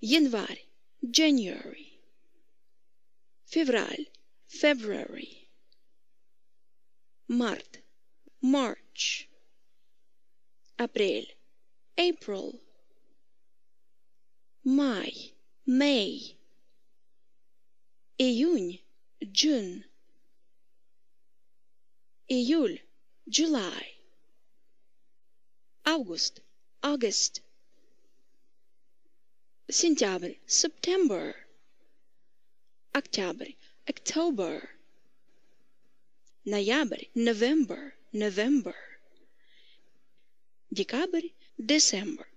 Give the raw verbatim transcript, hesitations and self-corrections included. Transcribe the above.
Январь, January. Февраль, February. Март, March. Апрель, April. Май, May. Июнь, June. Июль, July. Август, August. Сентябрь, September. Октябрь, October. Ноябрь, November, November. Декабрь, December.